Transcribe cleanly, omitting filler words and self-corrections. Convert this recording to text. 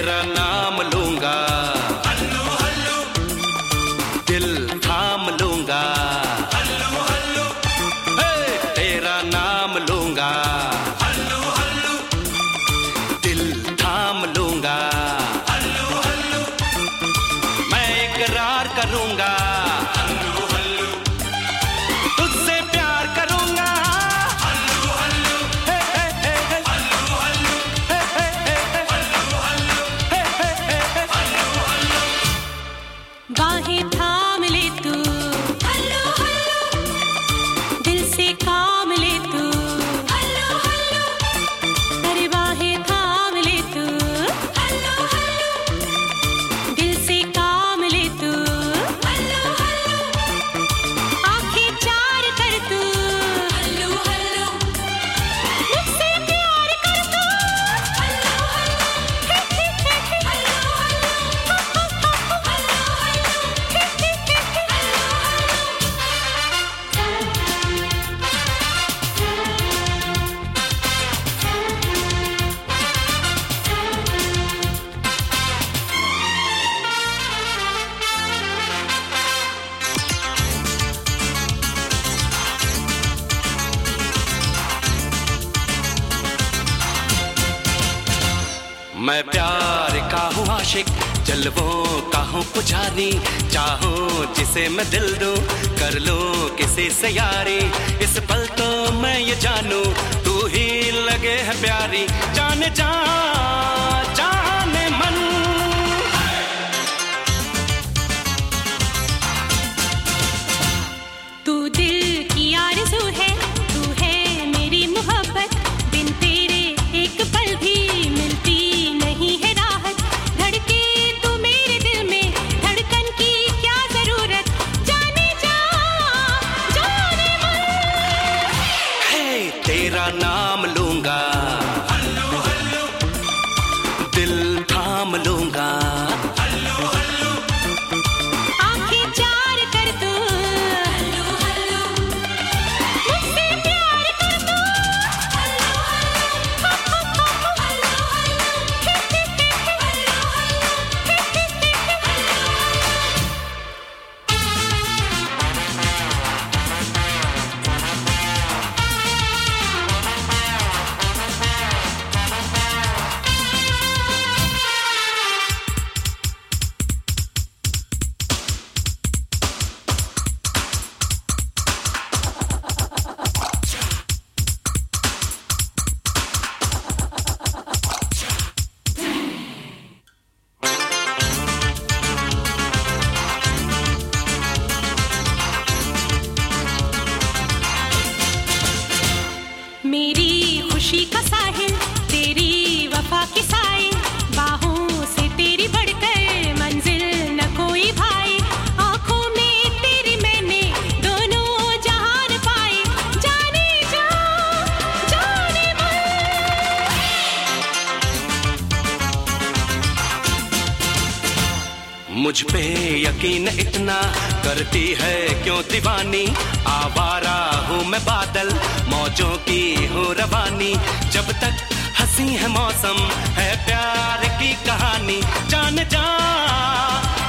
तेरा नाम लूंगा, हल्लू हल्लू, दिल थाम लूंगा, हल्लू हल्लू, तेरा नाम लूंगा, हल्लू हल्लू, दिल थाम लूंगा, हल्लू हल्लू, मैं इकरार करूंगा, हल्लू हल्लू, तुझसे प्यार करूंगा, हल्लू हल्लू, हल्लू हल्लू, हल्लू हल्लू, बाहें थाम ले तू, हल्लू हल्लू, दिल से काम ले तू, हल्लू हल्लू, अरे बाहें थाम ले तू, हल्लू हल्लू, दिल से काम ले तू, हल्लू हल्लू, आंखें चार कर तू, हल्लू हल्लू, मुझसे प्यार कर तू, हल्लू हल्लू, मैं प्यार का हूँ आशिक, जलवों का हूँ पुजारी, चाहूँ जिसे मैं दिल दूं, कर लूं किसी से यारी, इस पल तो मैं ये जानूं, तू ही लगे है प्यारी, जाने जा जाने मन। तू दिल की आरज़ू है, तू है मेरी मोहब्बत, बिन तेरे एक पल भी मिलती नहीं है राहत, धड़के तू मेरे दिल में, धड़कन की क्या जरूरत, जाने जा जाने मन। हे तेरा नाम लूंगा, हल्लू हल्लू, दिल थाम लूंगा, हल्लू हल्लू, आंखें चार कर तू, हल्लू हल्लू, मुझसे प्यार कर तू, हल्लू हल्लू, हल्लू मेरी खुशी का साहिल, तेरी वफा की साई, बाहों से तेरी बढ़कर मंजिल न कोई भाई, आंखों में तेरी मैंने दोनों जहान पाए, जाने जा जाने मन। मुझ पे यकीन इतना करती है क्यों दीवानी, आवारा हूँ मैं बादल, मौजों की हूँ रवानी, जब तक हंसी है मौसम है प्यार की कहानी, जान जा